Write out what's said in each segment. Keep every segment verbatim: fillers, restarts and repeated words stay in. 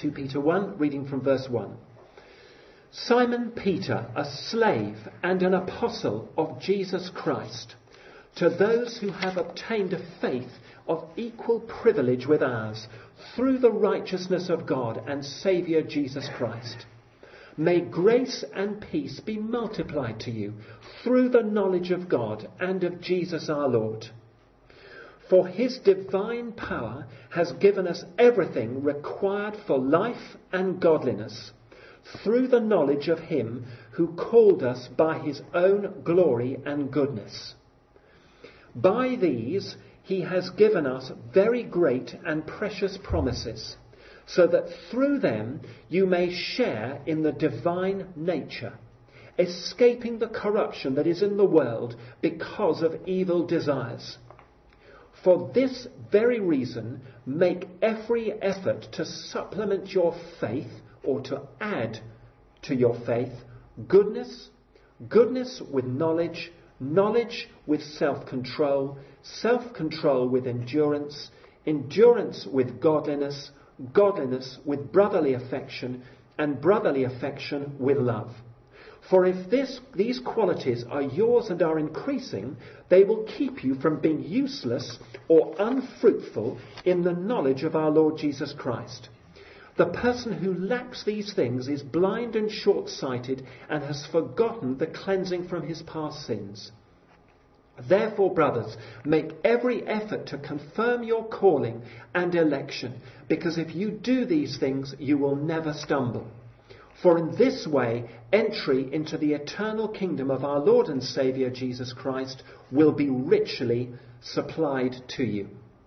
Second Peter one, reading from verse one. Simon Peter, a slave and an apostle of Jesus Christ, to those who have obtained a faith of equal privilege with ours, through the righteousness of God and Saviour Jesus Christ. May grace and peace be multiplied to you through the knowledge of God and of Jesus our Lord. For his divine power has given us everything required for life and godliness, through the knowledge of him who called us by his own glory and goodness. By these he has given us very great and precious promises, so that through them you may share in the divine nature, escaping the corruption that is in the world because of evil desires. For this very reason, make every effort to supplement your faith, or to add to your faith, goodness, goodness with knowledge, knowledge with self-control, self-control with endurance, endurance with godliness, godliness with brotherly affection, and brotherly affection with love. For if this, these qualities are yours and are increasing, they will keep you from being useless or unfruitful in the knowledge of our Lord Jesus Christ. The person who lacks these things is blind and short-sighted and has forgotten the cleansing from his past sins. Therefore, brothers, make every effort to confirm your calling and election, because if you do these things, you will never stumble. For in this way, entry into the eternal kingdom of our Lord and Saviour Jesus Christ will be richly supplied to you.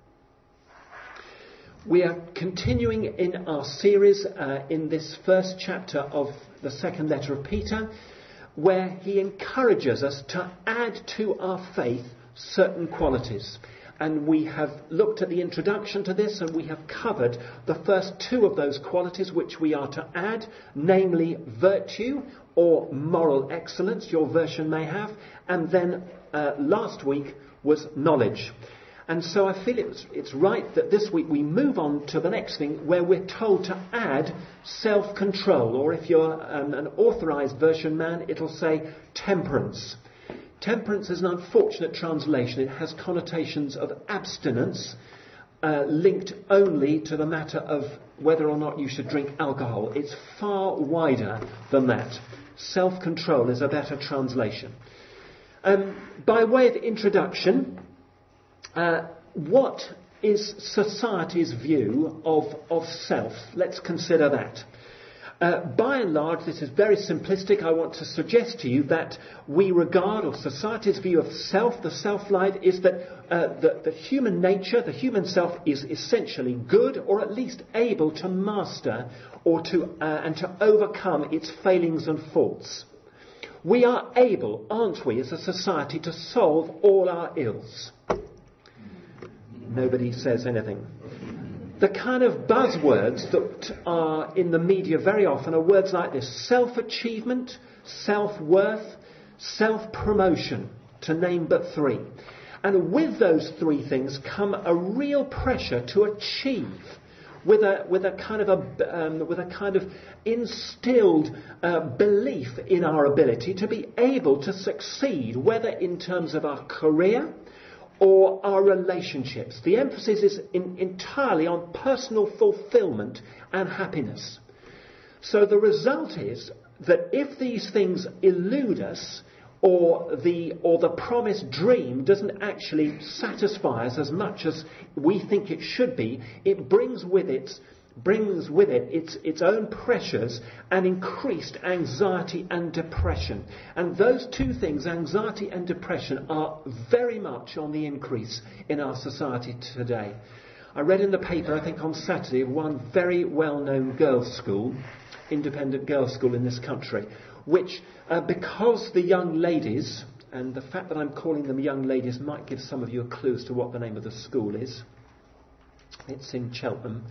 We are continuing in our series uh, in this first chapter of the second letter of Peter, where he encourages us to add to our faith certain qualities. And we have looked at the introduction to this, and we have covered the first two of those qualities which we are to add, namely virtue or moral excellence, your version may have, and then uh, last week was knowledge. And so I feel it's, it's right that this week we move on to the next thing, where we're told to add self-control, or if you're um, an authorised version man, it'll say temperance. Temperance is an unfortunate translation. It has connotations of abstinence, uh, linked only to the matter of whether or not you should drink alcohol. It's far wider than that. Self-control is a better translation. Um, by way of introduction, Uh, what is society's view of, of self? Let's consider that. Uh, by and large, this is very simplistic. I want to suggest to you that we regard, or society's view of self, the self-life, is that uh, the, the human nature, the human self, is essentially good, or at least able to master or to uh, and to overcome its failings and faults. We are able, aren't we, as a society, to solve all our ills. Nobody says anything. The kind of buzzwords that are in the media very often are words like this: self-achievement, self-worth, self-promotion, to name but three. And with those three things come a real pressure to achieve, with a with a kind of a um, with a kind of instilled uh, belief in our ability to be able to succeed, whether in terms of our career or our relationships. The emphasis is in, entirely on personal fulfillment and happiness. So the result is that if these things elude us, or the or the promised dream doesn't actually satisfy us as much as we think it should be, it brings with it brings with it its its own pressures and increased anxiety and depression. And those two things, anxiety and depression, are very much on the increase in our society today. I read in the paper, I think on Saturday, of one very well-known girls' school, independent girls' school in this country, which, uh, because the young ladies, and the fact that I'm calling them young ladies might give some of you a clue as to what the name of the school is. It's in Cheltenham.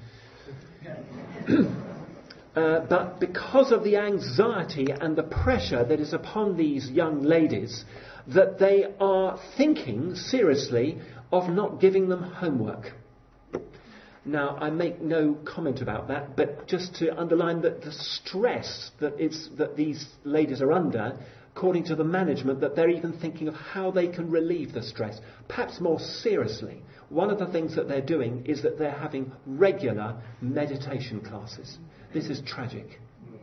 uh, but because of the anxiety and the pressure that is upon these young ladies, that they are thinking seriously of not giving them homework. Now, I make no comment about that, but just to underline that the stress that it's, that these ladies are under, according to the management, that they're even thinking of how they can relieve the stress. Perhaps more seriously, one of the things that they're doing is that they're having regular meditation classes. This is tragic.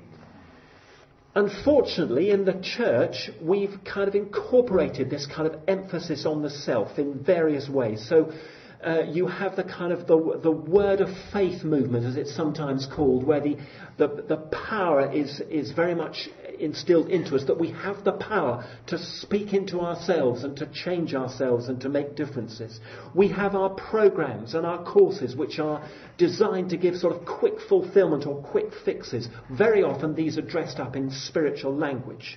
Unfortunately, in the church, we've kind of incorporated this kind of emphasis on the self in various ways. So uh, you have the kind of the, the word of faith movement, as it's sometimes called, where the, the, the power is, is very much instilled into us, that we have the power to speak into ourselves and to change ourselves and to make differences. We have our programs and our courses which are designed to give sort of quick fulfillment or quick fixes. Very often these are dressed up in spiritual language.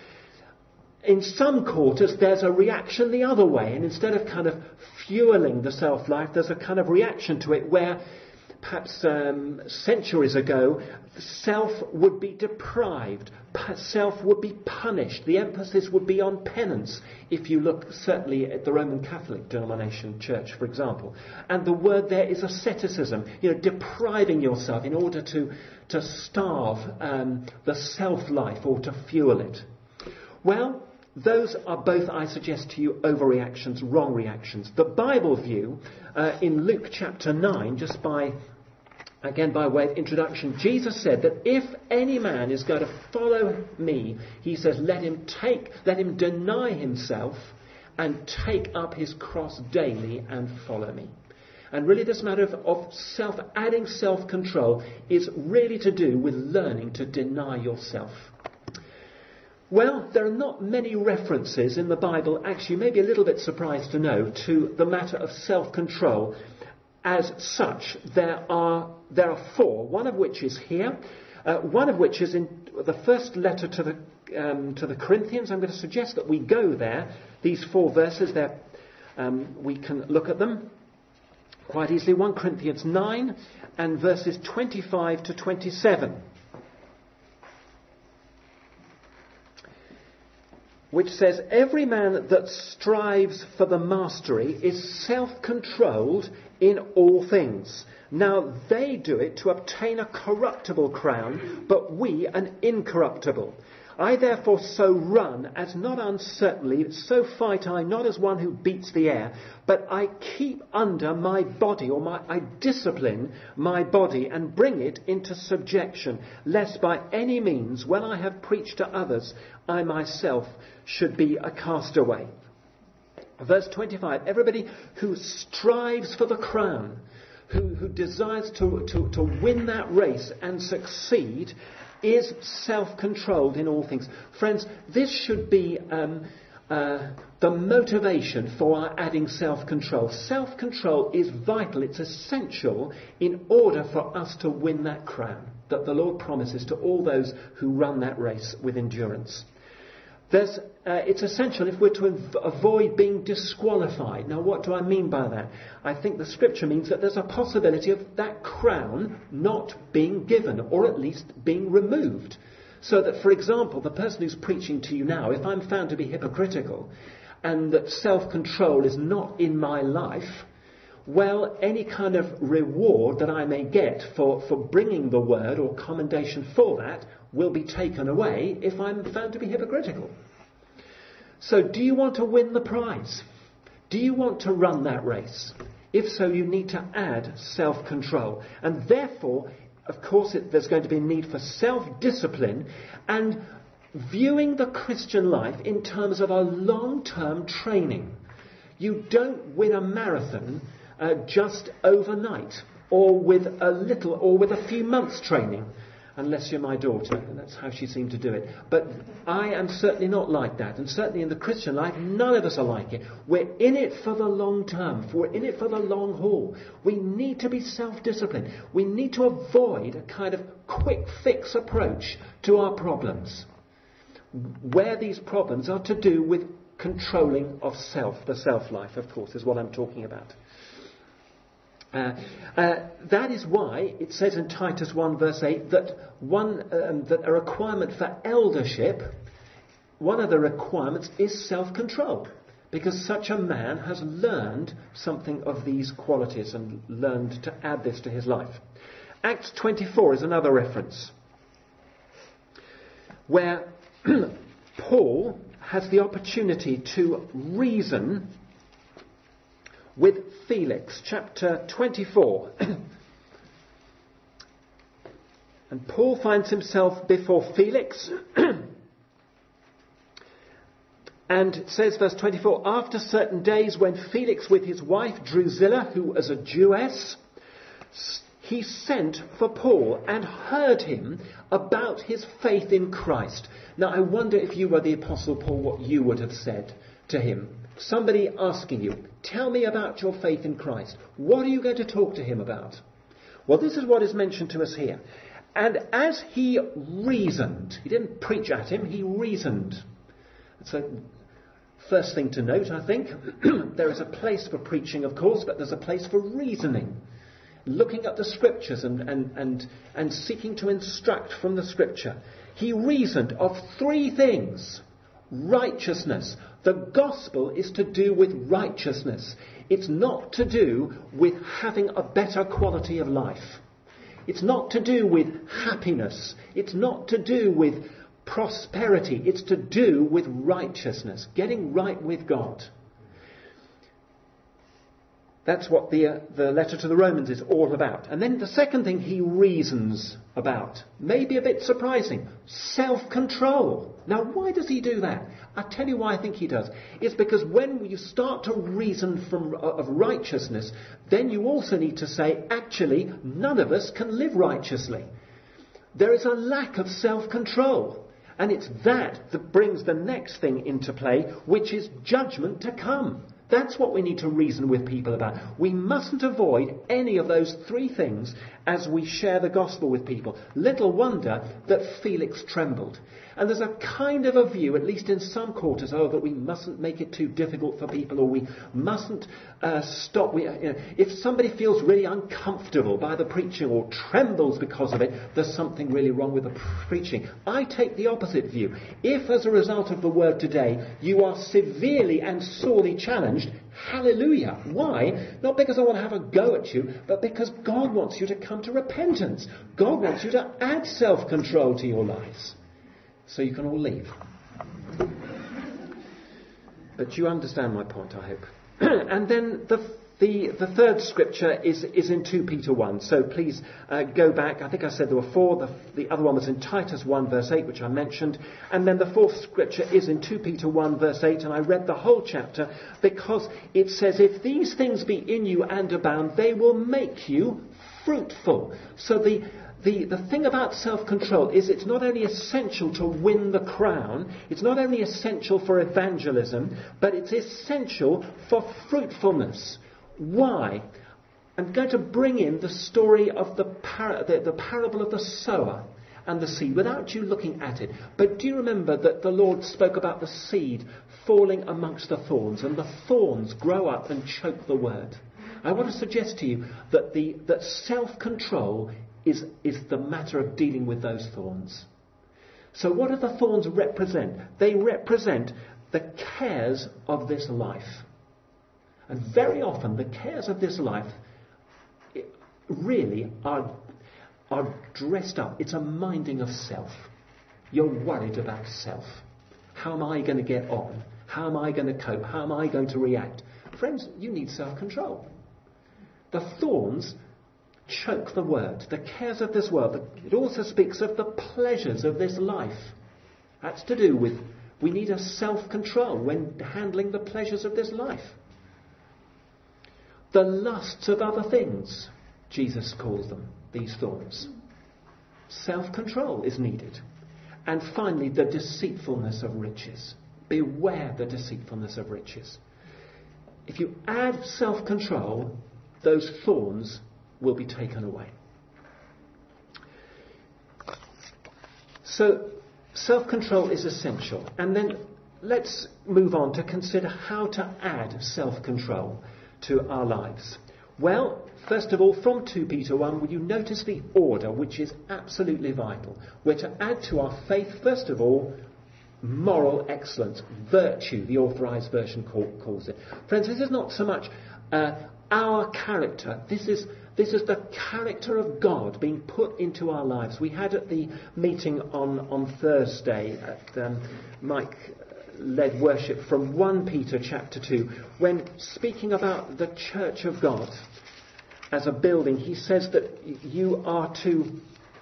In some quarters there's a reaction the other way, and instead of kind of fueling the self-life, there's a kind of reaction to it where perhaps um, centuries ago, self would be deprived, self would be punished. The emphasis would be on penance, if you look certainly at the Roman Catholic denomination church, for example. And the word there is asceticism, you know, depriving yourself in order to, to starve um, the self-life or to fuel it. Well, those are both, I suggest to you, overreactions, wrong reactions. The Bible view, uh, in Luke chapter nine, just by, again by way of introduction, Jesus said that if any man is going to follow me, he says, let him take, let him deny himself and take up his cross daily and follow me. And really this matter of, of self, adding self-control is really to do with learning to deny yourself. Well, there are not many references in the Bible, actually you may be a little bit surprised to know, to the matter of self-control as such. There are there are four, one of which is here, uh, one of which is in the first letter to the um, to the Corinthians. I'm going to suggest that we go there. These four verses, there, um, we can look at them quite easily. First Corinthians nine and verses twenty-five to twenty-seven. Which says, every man that strives for the mastery is self-controlled in all things. Now they do it to obtain a corruptible crown, but we an incorruptible. I therefore so run as not uncertainly, so fight I not as one who beats the air, but I keep under my body, or my, I discipline my body and bring it into subjection, lest by any means, when I have preached to others, I myself should be a castaway. Verse twenty-five, everybody who strives for the crown, who, who desires to, to, to win that race and succeed, is self-controlled in all things. Friends, this should be um, uh, the motivation for our adding self-control. Self-control is vital, it's essential in order for us to win that crown that the Lord promises to all those who run that race with endurance. There's, uh, it's essential if we're to av- avoid being disqualified. Now, what do I mean by that? I think the scripture means that there's a possibility of that crown not being given, or at least being removed. So that, for example, the person who's preaching to you now, if I'm found to be hypocritical and that self-control is not in my life, well, any kind of reward that I may get for, for bringing the word or commendation for that will be taken away if I'm found to be hypocritical. So do you want to win the prize? Do you want to run that race? If so, you need to add self-control. And therefore, of course, it, there's going to be a need for self-discipline and viewing the Christian life in terms of a long-term training. You don't win a marathon uh, just overnight, or with a little, or with a few months training. Unless you're my daughter, and that's how she seemed to do it. But I am certainly not like that, and certainly in the Christian life, none of us are like it. We're in it for the long term, we're in it for the long haul. We need to be self-disciplined. We need to avoid a kind of quick fix approach to our problems, where these problems are to do with controlling of self. The self-life, of course, is what I'm talking about. Uh, uh, that is why it says in Titus one verse eight that one um, that a requirement for eldership, one of the requirements is self-control. because such a man has learned something of these qualities and learned to add this to his life. Acts twenty-four is another reference where Paul has the opportunity to reason with Felix. Chapter twenty-four. And Paul finds himself before Felix. And it says, verse twenty-four, after certain days when Felix with his wife Drusilla, who was a Jewess, he sent for Paul and heard him about his faith in Christ. Now I wonder if you were the Apostle Paul, what you would have said to him. Somebody asking you, tell me about your faith in Christ. What are you going to talk to him about? Well, this is what is mentioned to us here. And as he reasoned, he didn't preach at him, he reasoned. So, first thing to note, I think, there is a place for preaching, of course, but there's a place for reasoning. Looking at the scriptures and, and, and, and seeking to instruct from the scripture. He reasoned of three things. Righteousness. The gospel is to do with righteousness. It's not to do with having a better quality of life. It's not to do with happiness. It's not to do with prosperity. It's to do with righteousness. Getting right with God. That's what the, uh, the letter to the Romans is all about. And then the second thing he reasons about, maybe a bit surprising, self-control. Now, why does he do that? I'll tell you why I think he does. It's because when you start to reason from uh, of righteousness, then you also need to say, actually, none of us can live righteously. There is a lack of self-control. And it's that that brings the next thing into play, which is judgment to come. That's what we need to reason with people about. We mustn't avoid any of those three things as we share the gospel with people. Little wonder that Felix trembled. And there's a kind of a view, at least in some quarters, oh, that we mustn't make it too difficult for people, or we mustn't uh, stop. We, you know, if somebody feels really uncomfortable by the preaching or trembles because of it, there's something really wrong with the preaching. I take the opposite view. If, as a result of the word today, you are severely and sorely challenged, hallelujah. Why? Not because I want to have a go at you, but because God wants you to come to repentance. God wants you to add self-control to your lives. So you can all leave. But you understand my point, I hope. And then the, the the third scripture is, is in two Peter one. So please uh, go back. I think I said there were four. The, the other one was in Titus one verse eight, which I mentioned. And then the fourth scripture is in two Peter one verse eight. And I read the whole chapter because it says, if these things be in you and abound, they will make you fruitful. So the... The, the thing about self-control is it's not only essential to win the crown, it's not only essential for evangelism, but it's essential for fruitfulness. Why? I'm going to bring in the story of the, par- the, the parable of the sower and the seed without you looking at it. But do you remember that the Lord spoke about the seed falling amongst the thorns, and the thorns grow up and choke the word? I want to suggest to you that, the, that self-control Is, is the matter of dealing with those thorns. So what do the thorns represent? They represent the cares of this life. And very often the cares of this life really are, are dressed up. It's a minding of self. You're worried about self. How am I going to get on? How am I going to cope? How am I going to react? Friends, you need self-control. The thorns choke the word, the cares of this world. It also speaks of the pleasures of this life. That's to do with, we need a self-control when handling the pleasures of this life. The lusts of other things, Jesus calls them, these thorns. Self-control is needed. And finally, the deceitfulness of riches. Beware the deceitfulness of riches. If you add self-control, those thorns will be taken away. So, self-control is essential. And then let's move on to consider how to add self-control to our lives. Well, first of all, from two Peter one, will you notice the order, which is absolutely vital? We're to add to our faith, first of all, moral excellence, virtue, the Authorised Version call, calls it. Friends, this is not so much uh, our character. This is this is the character of God being put into our lives. We had at the meeting on, on Thursday, at, um, Mike led worship from First Peter chapter two, when speaking about the church of God as a building, he says that you are to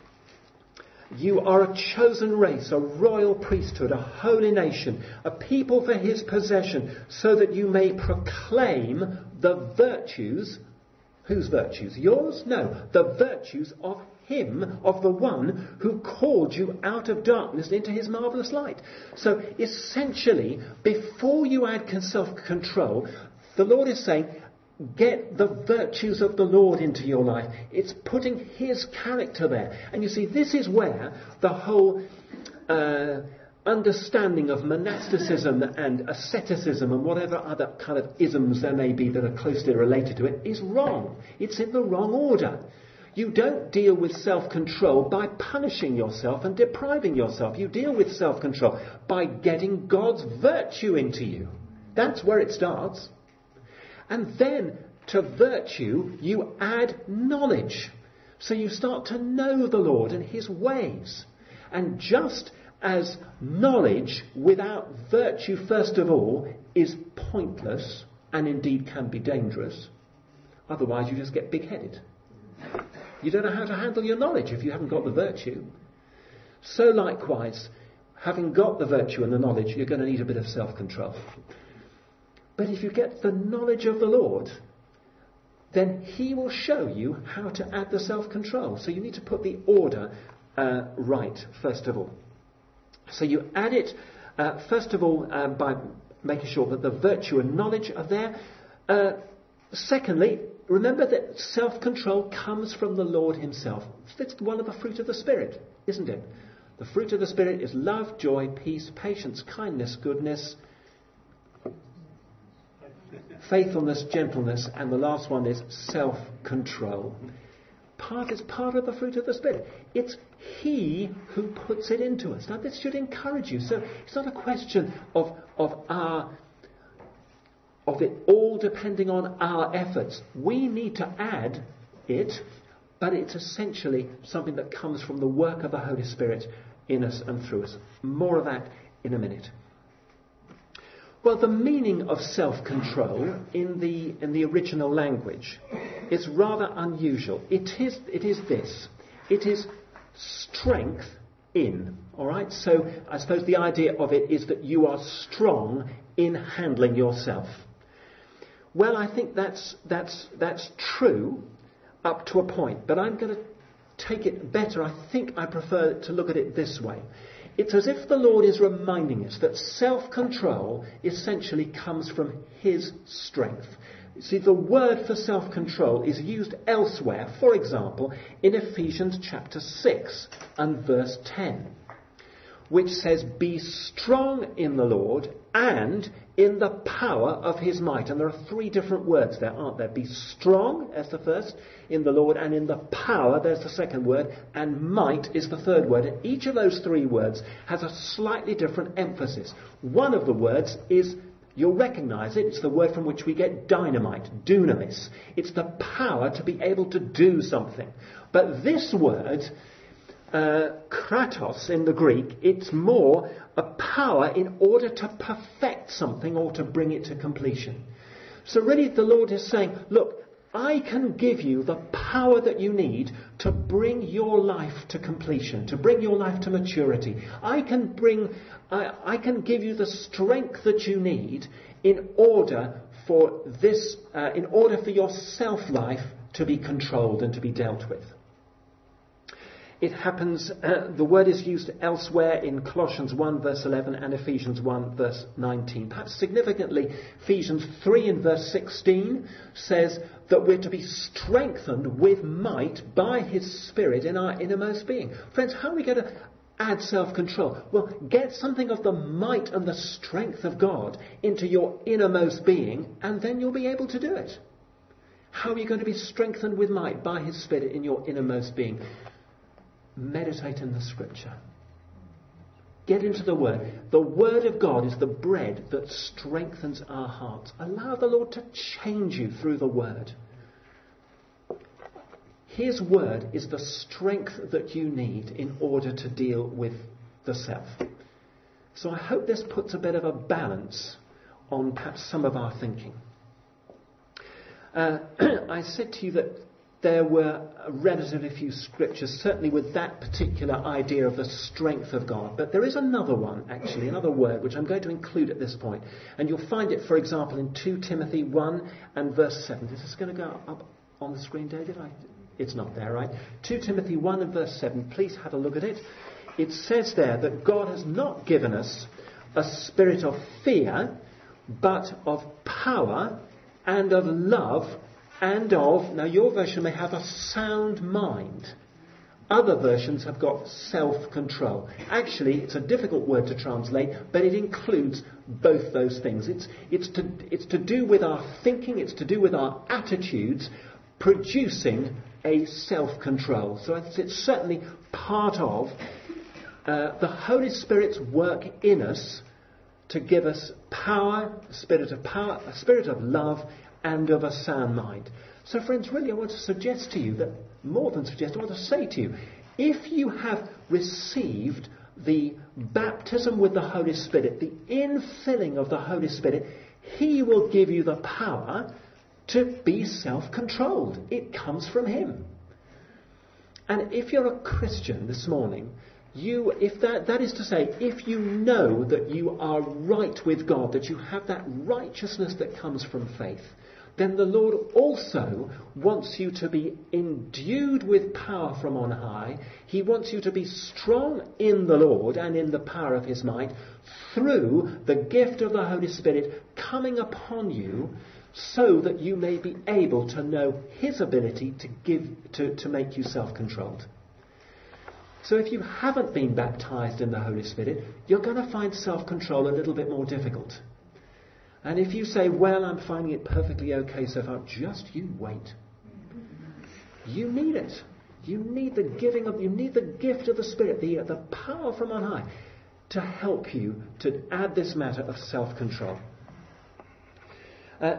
You are a chosen race, a royal priesthood, a holy nation, a people for his possession, so that you may proclaim the virtues. Whose virtues? Yours? No. The virtues of him, of the one who called you out of darkness into his marvellous light. So essentially, before you add self-control, the Lord is saying, get the virtues of the Lord into your life. It's putting his character there. And you see, this is where the whole uh, understanding of monasticism and asceticism and whatever other kind of isms there may be that are closely related to it is wrong. It's in the wrong order. You don't deal with self-control by punishing yourself and depriving yourself. You deal with self-control by getting God's virtue into you. That's where it starts. And then to virtue you add knowledge. So you start to know the Lord and his ways. And just as knowledge without virtue, first of all, is pointless and indeed can be dangerous, otherwise you just get big-headed. You don't know how to handle your knowledge if you haven't got the virtue. So likewise, having got the virtue and the knowledge, you're going to need a bit of self-control. But if you get the knowledge of the Lord, then he will show you how to add the self-control. So you need to put the order uh, right, first of all. So you add it, uh, first of all, uh, by making sure that the virtue and knowledge are there. Uh, secondly, remember that self-control comes from the Lord himself. It's one of the fruit of the Spirit, isn't it? The fruit of the Spirit is love, joy, peace, patience, kindness, goodness, faithfulness, gentleness, and the last one is self-control. Part is part of the fruit of the Spirit. It's he who puts it into us. Now this should encourage you. So it's not a question of of our of it all depending on our efforts. We need to add it, but it's essentially something that comes from the work of the Holy Spirit in us and through us. More of that in a minute. Well, the meaning of self-control in the in the original language is rather unusual. It is it is this. It is strength in. All right. So I suppose the idea of it is that you are strong in handling yourself. Well, I think that's that's that's true up to a point, but I'm going to take it better. I think I prefer to look at it this way. It's as if the Lord is reminding us that self-control essentially comes from his strength. You see, the word for self-control is used elsewhere, for example, in Ephesians chapter six and verse ten, which says, "Be strong in the Lord and in the power of his might." And there are three different words there, aren't there? Be strong, as the first, in the Lord, and in the power, there's the second word, and might is the third word. And each of those three words has a slightly different emphasis. One of the words is, you'll recognise it, it's the word from which we get dynamite, dunamis. It's the power to be able to do something. But this word, uh, kratos in the Greek, it's more a power in order to perfect something or to bring it to completion. So really the Lord is saying, look, I can give you the power that you need to bring your life to completion, to bring your life to maturity. I can bring, I, I can give you the strength that you need in order for this, uh, in order for your self-life to be controlled and to be dealt with. It happens, uh, the word is used elsewhere in Colossians one verse eleven and Ephesians one verse nineteen. Perhaps significantly, Ephesians three and verse sixteen says that we're to be strengthened with might by his Spirit in our innermost being. Friends, how are we going to add self-control? Well, get something of the might and the strength of God into your innermost being, and then you'll be able to do it. How are you going to be strengthened with might by his Spirit in your innermost being? Meditate in the Scripture. Get into the Word. The Word of God is the bread that strengthens our hearts. Allow the Lord to change you through the Word. His Word is the strength that you need in order to deal with the self. So I hope this puts a bit of a balance on perhaps some of our thinking. Uh, I said to you that there were relatively few scriptures, certainly with that particular idea of the strength of God. But there is another one, actually, another word, which I'm going to include at this point. And you'll find it, for example, in Second Timothy one and verse seven. Is this going to go up on the screen, David? I, it's not there, right? Second Timothy one and verse seven. Please have a look at it. It says there that God has not given us a spirit of fear, but of power and of love and of, now your version may have a sound mind. Other versions have got self-control. Actually, it's a difficult word to translate, but it includes both those things. It's, it's, to, it's to do with our thinking, it's to do with our attitudes, producing a self-control. So it's, it's certainly part of uh, the Holy Spirit's work in us to give us power, a spirit of power, a spirit of love, and of a sound mind. So friends, really I want to suggest to you that, more than suggest, I want to say to you, if you have received the baptism with the Holy Spirit, the infilling of the Holy Spirit, He will give you the power to be self-controlled. It comes from Him. And if you're a Christian this morning, You, if that, that is to say, if you know that you are right with God, that you have that righteousness that comes from faith, then the Lord also wants you to be endued with power from on high. He wants you to be strong in the Lord and in the power of His might through the gift of the Holy Spirit coming upon you, so that you may be able to know His ability to give, to, to make you self-controlled. So if you haven't been baptized in the Holy Spirit, you're going to find self-control a little bit more difficult. And if you say, well, I'm finding it perfectly okay so far, just you wait. You need it. You need the giving of, you need the gift of the Spirit, the, the power from on high, to help you to add this matter of self-control. Uh,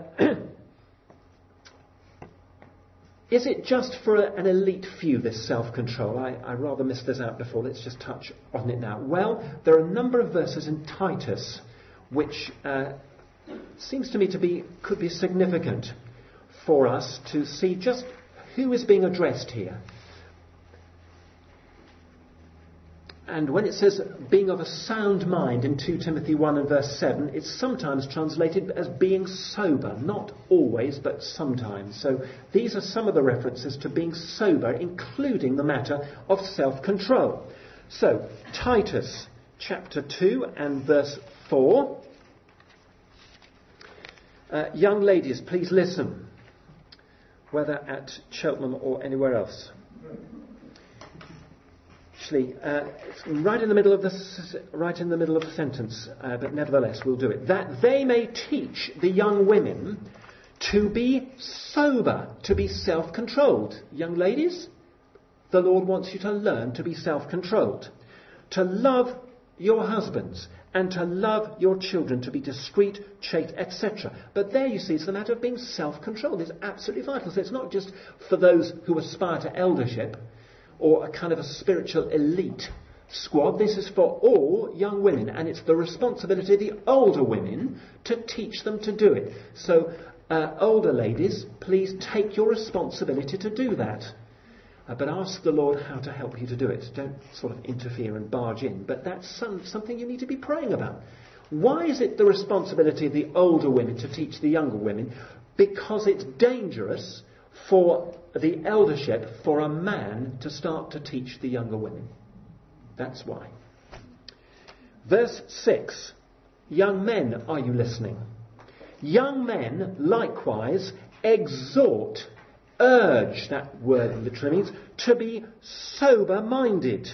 Is it just for a, an elite few, this self-control? I, I rather missed this out before. Let's just touch on it now. Well, there are a number of verses in Titus which uh, seems to me to be could be significant for us to see just who is being addressed here. And when it says being of a sound mind in Second Timothy one and verse seven, it's sometimes translated as being sober. Not always, but sometimes. So these are some of the references to being sober, including the matter of self-control. So, Titus chapter two and verse four. Uh, young ladies, please listen, whether at Cheltenham or anywhere else. Actually, uh, it's right in the middle of the right in the middle of the sentence, uh, but nevertheless we'll do it. That they may teach the young women to be sober, to be self-controlled. Young ladies, the Lord wants you to learn to be self-controlled, to love your husbands, and to love your children, to be discreet, chaste, et cetera. But there, you see, it's the matter of being self-controlled. It's absolutely vital. So it's not just for those who aspire to eldership, or a kind of a spiritual elite squad. This is for all young women, and it's the responsibility of the older women to teach them to do it. So, uh, older ladies, please take your responsibility to do that. Uh, but ask the Lord how to help you to do it. Don't sort of interfere and barge in. But that's some, something you need to be praying about. Why is it the responsibility of the older women to teach the younger women? Because it's dangerous for the eldership, for a man to start to teach the younger women. That's why. Verse six. Young men, are you listening? Young men, likewise, exhort, urge, that word literally means, to be sober-minded.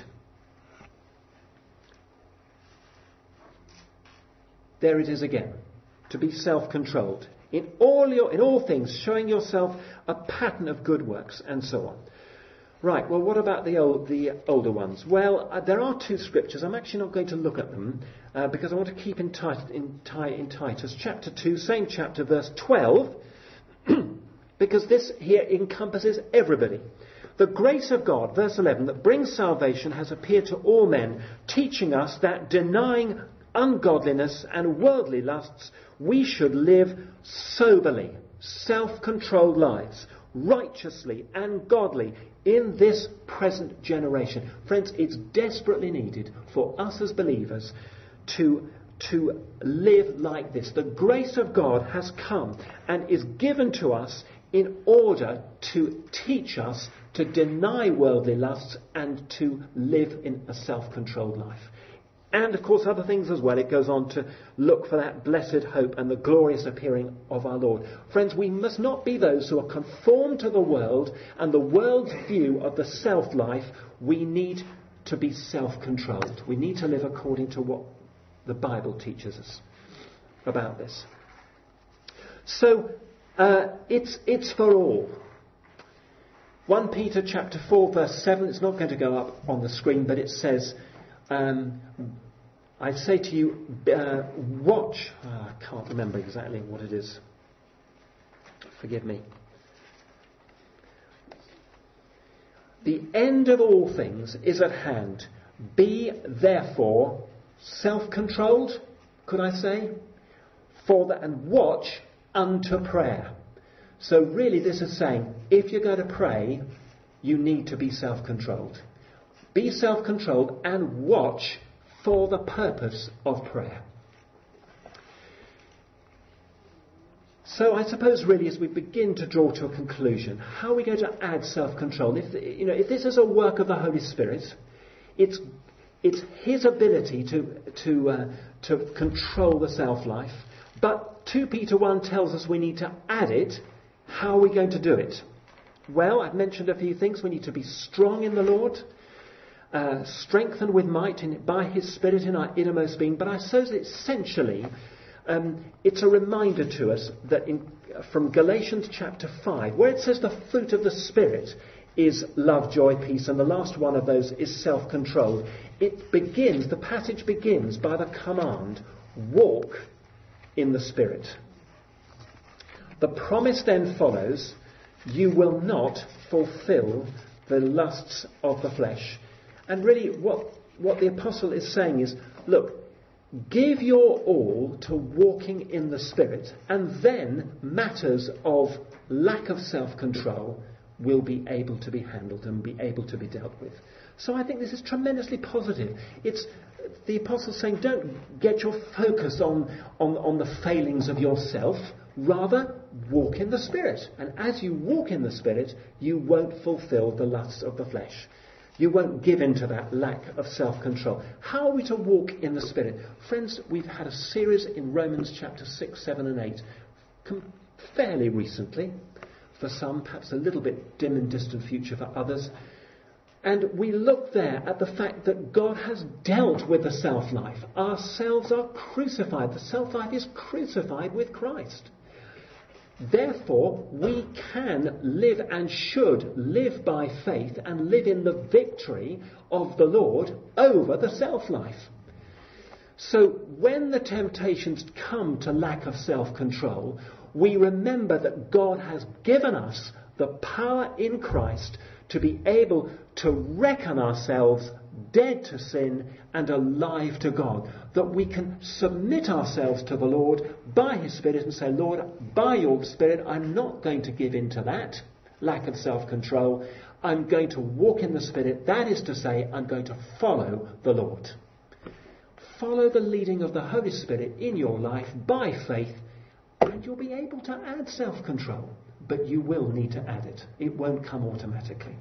There it is again. To be self-controlled. In all your, in all things, showing yourself a pattern of good works, and so on. Right, well, what about the old, the older ones? Well, uh, there are two scriptures. I'm actually not going to look at them uh, because I want to keep in, Tit- in, Ti- in Titus chapter two, same chapter, verse twelve, because this here encompasses everybody. The grace of God, verse eleven, that brings salvation has appeared to all men, teaching us that denying ungodliness and worldly lusts, we should live soberly, self-controlled lives, righteously and godly in this present generation. Friends, it's desperately needed for us as believers to, to live like this. The grace of God has come and is given to us in order to teach us to deny worldly lusts and to live in a self-controlled life. And, of course, other things as well. It goes on to look for that blessed hope and the glorious appearing of our Lord. Friends, we must not be those who are conformed to the world and the world's view of the self-life. We need to be self-controlled. We need to live according to what the Bible teaches us about this. So, uh, it's, it's for all. First Peter chapter four, verse seven. It's not going to go up on the screen, but it says... Um, I say to you, uh, watch. Oh, I can't remember exactly what it is. Forgive me. The end of all things is at hand. Be therefore self-controlled, could I say? For that, and watch unto prayer. So really this is saying, if you're going to pray, you need to be self-controlled. Be self-controlled and watch for the purpose of prayer. So I suppose really as we begin to draw to a conclusion, how are we going to add self-control? If, you know, if this is a work of the Holy Spirit, it's, it's His ability to, to, uh, to control the self-life. But Second Peter one tells us we need to add it. How are we going to do it? Well, I've mentioned a few things. We need to be strong in the Lord. Uh, strengthened with might in, by His Spirit in our innermost being. But I suppose essentially um, it's a reminder to us that in, from Galatians chapter five, where it says the fruit of the Spirit is love, joy, peace, and the last one of those is self-control. It begins, the passage begins by the command, walk in the Spirit. The promise then follows, you will not fulfill the lusts of the flesh. And really what, what the apostle is saying is, look, give your all to walking in the Spirit, and then matters of lack of self-control will be able to be handled and be able to be dealt with. So I think this is tremendously positive. It's the apostle saying, don't get your focus on, on, on the failings of yourself. Rather, walk in the Spirit. And as you walk in the Spirit, you won't fulfill the lusts of the flesh. You won't give in to that lack of self-control. How are we to walk in the Spirit? Friends, we've had a series in Romans chapter six, seven and eight com- fairly recently. For some, perhaps a little bit dim and distant future for others. And we look there at the fact that God has dealt with the self-life. Ourselves are crucified. The self-life is crucified with Christ. Therefore, we can live and should live by faith and live in the victory of the Lord over the self-life. So when the temptations come to lack of self-control, we remember that God has given us the power in Christ to be able to reckon ourselves dead to sin and alive to God. That we can submit ourselves to the Lord by His Spirit and say, Lord, by your Spirit, I'm not going to give in to that lack of self-control. I'm going to walk in the Spirit. That is to say, I'm going to follow the Lord. Follow the leading of the Holy Spirit in your life by faith, and you'll be able to add self-control. But you will need to add it. It won't come automatically.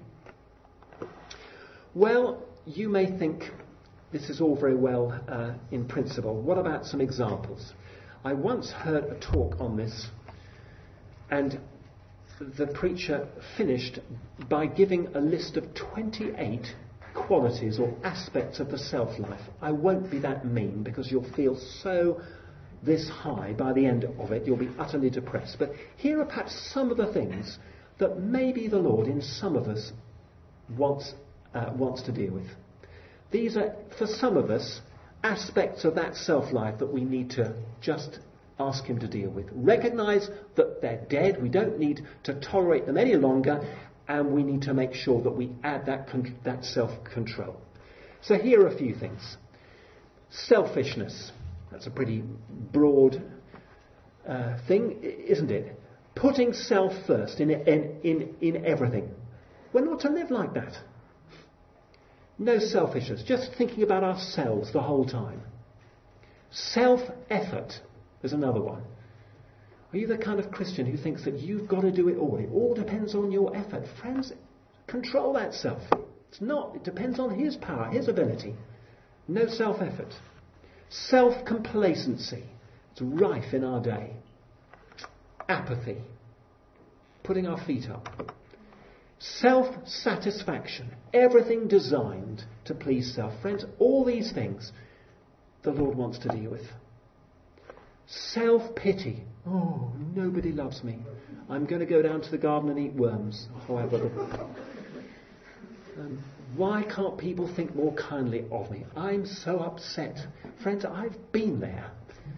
Well, you may think this is all very well uh, in principle. What about some examples? I once heard a talk on this, and the preacher finished by giving a list of twenty-eight qualities or aspects of the self-life. I won't be that mean because you'll feel so this high by the end of it, you'll be utterly depressed. But here are perhaps some of the things that maybe the Lord in some of us wants uh, wants to deal with. These are, for some of us, aspects of that self-life that we need to just ask him to deal with. Recognise that they're dead. We don't need to tolerate them any longer, and we need to make sure that we add that con- that self-control. So here are a few things. Selfishness. That's a pretty broad uh, thing, isn't it? Putting self first in, in, in, in everything. We're not to live like that. No selfishness, just thinking about ourselves the whole time. Self-effort is another one. Are you the kind of Christian who thinks that you've got to do it all? It all depends on your effort. Friends, control that self. It's not. It depends on his power, his ability. No self-effort. Self-complacency. It's rife in our day. Apathy. Putting our feet up. Self-satisfaction. Everything designed to please self. Friends, all these things the Lord wants to deal with. Self-pity. Oh, nobody loves me. I'm going to go down to the garden and eat worms. However, the, um, why can't people think more kindly of me? I'm so upset. Friends, I've been there.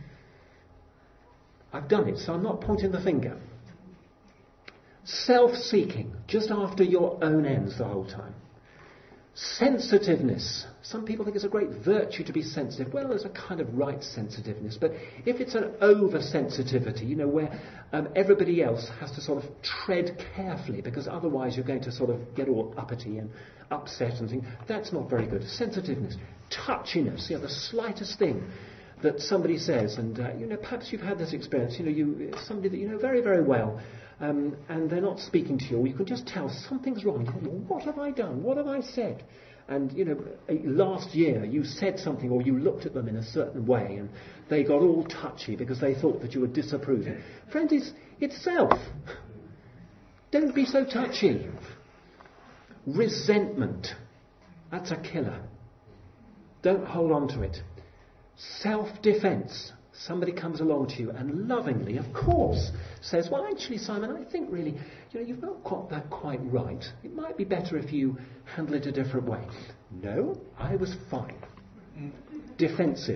I've done it, so I'm not pointing the finger. Self-seeking, just after your own ends the whole time. Sensitiveness. Some people think it's a great virtue to be sensitive. Well, there's a kind of right sensitiveness, but if it's an over-sensitivity, you know, where um, everybody else has to sort of tread carefully, because otherwise you're going to sort of get all uppity and upset and things, that's not very good. Sensitiveness. Touchiness, you know, the slightest thing that somebody says, and uh, you know, perhaps you've had this experience, you know, you somebody that you know very, very well, um, and they're not speaking to you, or you can just tell something's wrong. You think, well, what have I done? What have I said? And, you know, last year you said something, or you looked at them in a certain way, and they got all touchy because they thought that you were disapproving. Friends, it's, it's self. Don't be so touchy. Resentment. That's a killer. Don't hold on to it. Self-defence. Somebody comes along to you and lovingly, of course, says, well, actually, Simon, I think really, you know, you've not got that quite right. It might be better if you handle it a different way. No, I was fine. Defensive.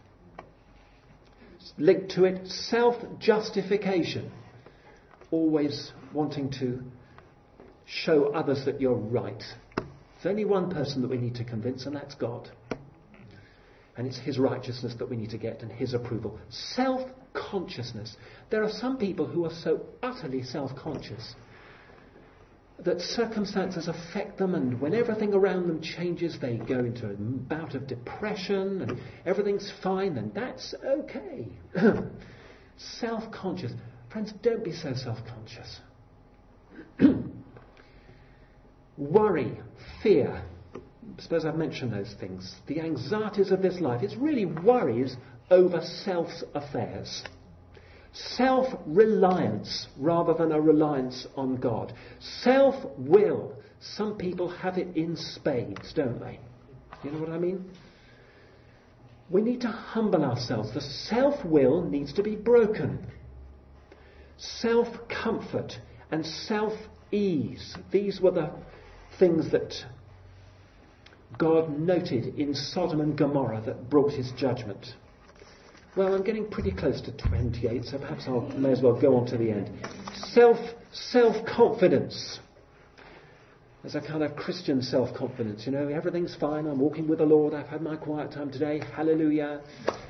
Linked to it, self-justification. Always wanting to show others that you're right. There's only one person that we need to convince, and that's God. And it's his righteousness that we need to get, and his approval. Self-consciousness. There are some people who are so utterly self-conscious that circumstances affect them, and when everything around them changes, they go into a bout of depression, and everything's fine, and that's okay. Self-conscious. Friends, don't be so self-conscious. Worry, fear. I suppose I've mentioned those things. The anxieties of this life. It's really worries over self's affairs. Self-reliance rather than a reliance on God. Self-will. Some people have it in spades, don't they? You know what I mean? We need to humble ourselves. The self-will needs to be broken. Self-comfort and self-ease. These were the things that God noted in Sodom and Gomorrah that brought his judgment. Well, I'm getting pretty close to twenty-eight, so perhaps I may as well go on to the end. Self, self-confidence. There's a kind of Christian self-confidence, you know, everything's fine, I'm walking with the Lord, I've had my quiet time today, hallelujah.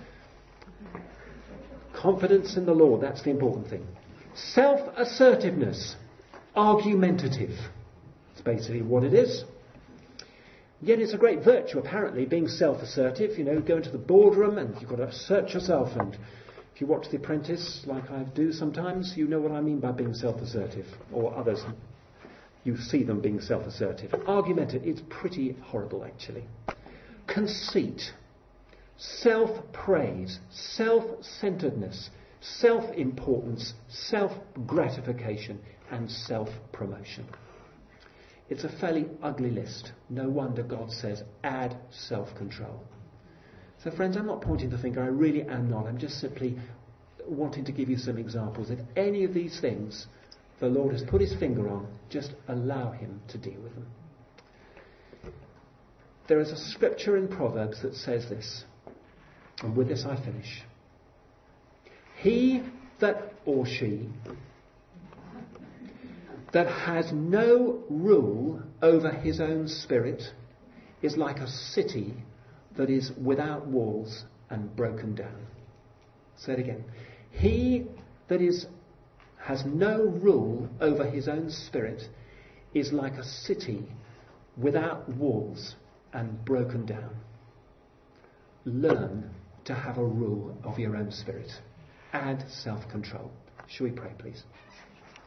Confidence in the Lord, that's the important thing. Self-assertiveness. Argumentative. That's basically what it is. Yet it's a great virtue, apparently, being self-assertive. You know, go into the boardroom and you've got to assert yourself. And if you watch The Apprentice, like I do sometimes, you know what I mean by being self-assertive. Or others, you see them being self-assertive. Argumentative, it's pretty horrible, actually. Conceit, self-praise, self-centeredness, self-importance, self-gratification, and self-promotion. It's a fairly ugly list. No wonder God says, add self-control. So friends, I'm not pointing the finger. I really am not. I'm just simply wanting to give you some examples. If any of these things the Lord has put his finger on, just allow him to deal with them. there is a scripture in Proverbs that says this, and with this I finish. He that, or she, that has no rule over his own spirit is like a city that is without walls and broken down. Say it again. He that is has no rule over his own spirit is like a city without walls and broken down. Learn to have a rule of your own spirit. Add self-control. Shall we pray, please?